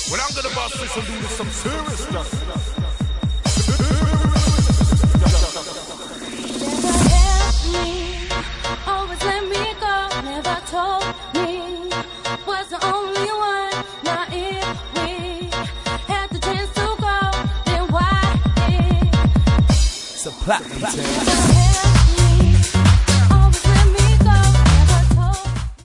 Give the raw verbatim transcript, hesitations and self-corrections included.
Well, I'm gonna bust this and do this some serious stuff. Never helped me, always let me go. Never told me, was the only one. Now if we had the chance to go, then why did? It's a platinum.